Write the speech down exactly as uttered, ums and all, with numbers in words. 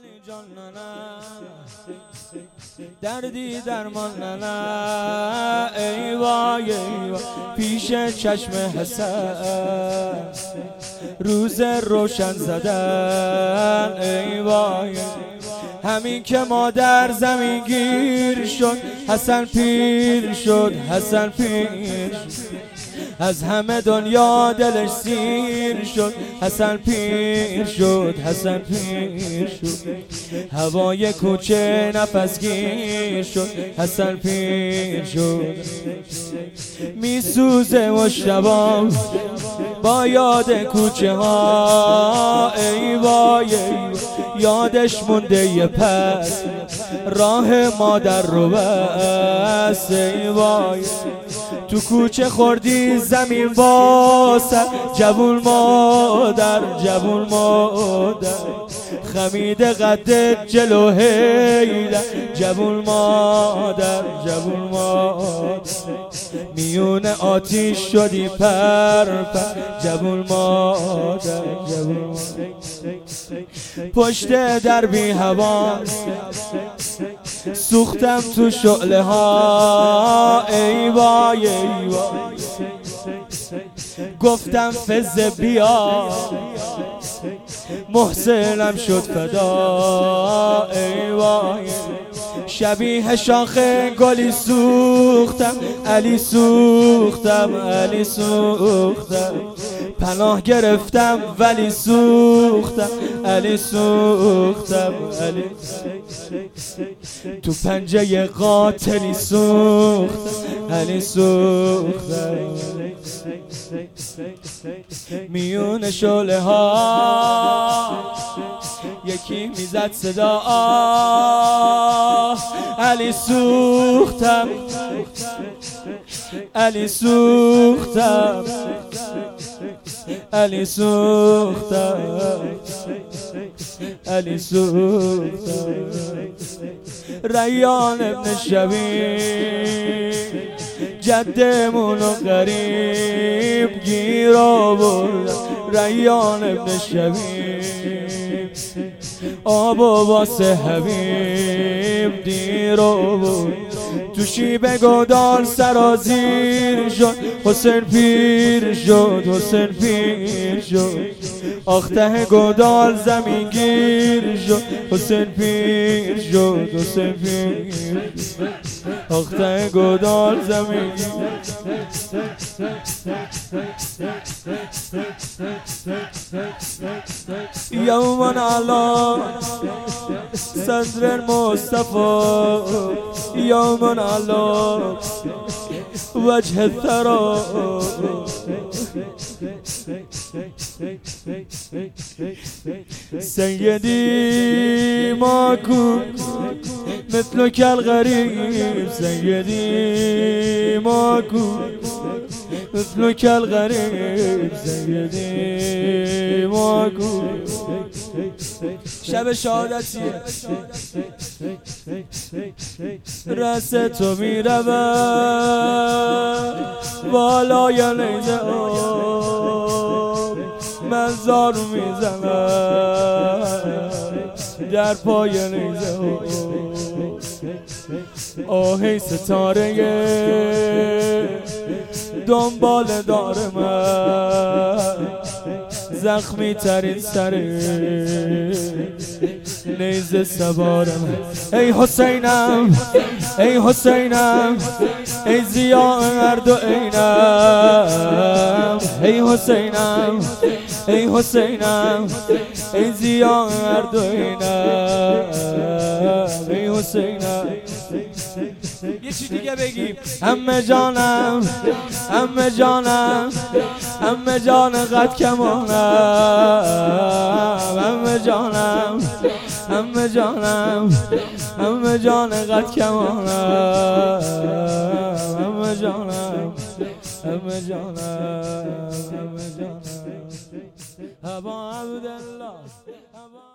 جان نه دردی درمان نه ای وای ای وای پیش چشم حسن روز روشن زدن ای وای همین که مادر زمین گیر شد حسن پیر شد حسن پیر شد از همه دنیا دلش سیر شد حسن پیر شد حسن پیر شد هوای کوچه نفس گیر شد حسن پیر شد میسوزه و شبا با یاد کوچه ها ای وای یادش مونده یه پس راه مادر رو بس ای وای تو کوچه خوردی زمین واسه جوون مادر جوون مادر خمیده قدت جلو هیدر جوون مادر جوون مادر میون آتیش شدی پر پر جوون مادر جوون مادر پشت در بی هوا سوختم تو شعله ها ای وای ای وای گفتم فز بیا محسنم شد فدا ای وای شبیه شاخه گلی سوختم علی سوختم علی سوختم پناه گرفتم ولی سوختم علی سوختم علی تو پنجه قاتلی سوختم علی سوختم میون شعله ها یکی میزد صدا علی سوختم علی سوختم علی سوختم علی سوختم ریان ابن شبیب جدمونو غریب گیر آوردم ریان ابن شبیب آب و واسه حبیب دیر آورد تو شیب گودال سرازیر شد حسین پیر شد حسین پیر شد آخته گودال زمین گیر شد حسین پیر شد حسین پیر آخته گودال زمین یومن علا صدر المصطفى یومن علا وجه الثرى سيدي ماكو مثلك الغريب سيدي ماكو مثلك الغريب سيدي ماكو شب شهادتیه رس تو میرود بالای نیزه آب من زارو میزنم در پای نیزه آهی ستاره دنبال دار من زخمی ترین سره نیزه سوارم ای حسینم ای حسینم ای ضیاء هر دو عینم ای حسینم ای حسینم ای ضیاء هر دو عینم ای حسینم یه چی دیگه بگیم همه جانم همه جانم همه جان قد کمانم همه جانم همه جانم همه جان قد کمانم همه جانم همه جانم همه جانم ابا عبدالله